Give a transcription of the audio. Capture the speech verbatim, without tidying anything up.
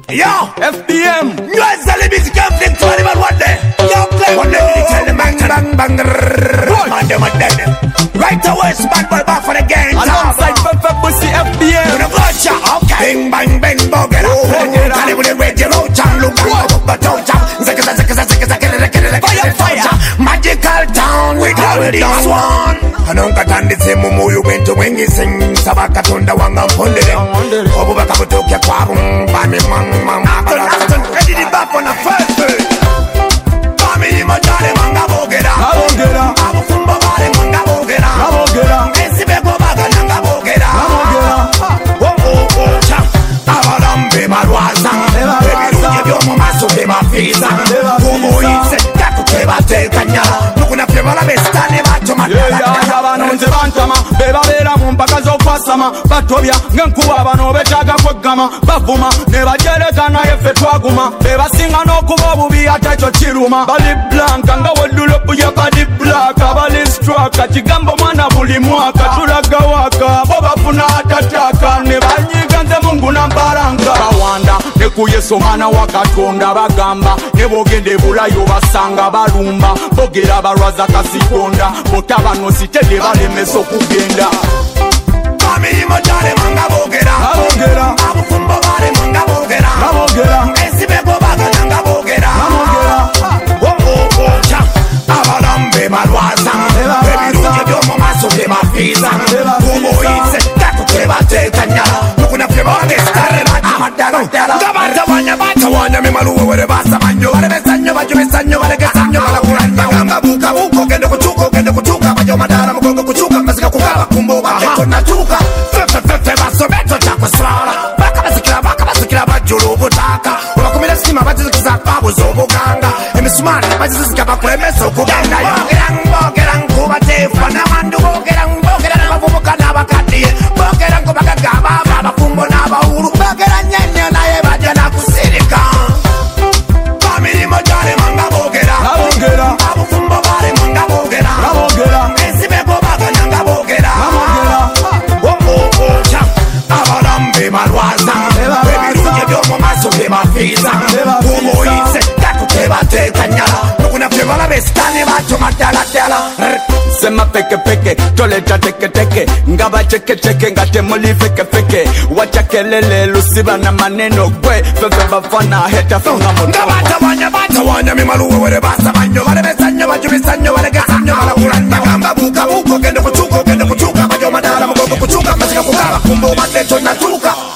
Yo, F B M. you are selling music everything to anyone one day. Yo, play one day, you tell them bang, bang, bang, man, them are dead. Right away, bad boy back for the game. Alongside Fefe Bussy F B M. You know, gotcha, okay. Bing, bang, bang, bugger. Tell them with the radio, chang, look, but don't chang. Zaka, zaka, zaka, zaka, zaka, fire, fire. Magical town, we call it this one. Anonka tanditse mumoyo bento wengi sing sabaka tonda wanga mpondere obuba kabutoke kwabu bami mang mang Aston ready the back on the first bird Bami motare manga bogera Bogera abufumba bare manga bogera Bogera esibe go baga nanga bogera Bogera oh oh oh cha abalambe marwaza ebirunye byomu maso be mafiza kumo yise takutebate kanyala nukuna febala bestane bato matala Nze bantama beba beera mu mpaka z'okwasama batobya ng'enkuba bano betaaga kweggama bavuma ne bajereka naye ffe twaguma bebasinga n'okuba obubi ate ekyo kiruma bali blanka nga weddulopu ya bali blaka bali straka kigambo mwana buli mwaka tulaga waka bo bafuna atataka ne banyiga nze mungu nambalanka bawanda ne ku yesu omwana wa katonda bagamba ne bogende bulayo basanga balumba bogera balwaza kasitonda botabano sitede balemeso kugenda Bami motare manga bogera Bogera abufumba bare manga bogera Bogera esibe go baga nanga bogera Bogera oh oh oh cha abalambe malwaza ebirunye byomu maso be mafiza kumo yise takutebate kanyala nukuna febale stare amadala ndabata wanya bata wanya mimaluwe were basa manyo bare besanyo bajo besanyo bare gesanyo bala kuranya ngamba buka buko gende kuchuko gende kuchuka bajo madara mugongo kuchuka masika kukaba kumbo baketo natuka fefe fefe baso beto chakwa srala baka basikira baka basikira bajulu butaka ubakumira sima bazizikiza babu zobuganga emisumari bazizizika bakulemeso kuganda yogerang bogerang kubatefa nabandu bogerang bogerang bavubuka n'abakadiye bogerang kubagagaba babafumbo n'abahuru bogerang nyene naye baja nakusirika bamirimo jale manga bogera Bogera abufumbo bare manga bogera Bogera esibego baga nanga bogera Bogera oh oh oh cha abalambe malwaza ebirunye byomu maso be mafiza kumo yise takutebate kanyala nukuna febala bestane bato madala dala Sema peke peke, toleta teke teke Ngaba cheke cheke, ngate muli feke feke Wacha kelele, lusiba na maneno kwe Fefe bafana, heta funga moto Ngabata wanya, bata wanya, mimaluwe were basa manyo Wale besanyo, baju besanyo, wale gesanyo Wala kuranya, gamba buka buko Gende kuchuko, gende kuchuka Bajo madara, mugogo kuchuka Masika kukaba, kumbo mateto natuka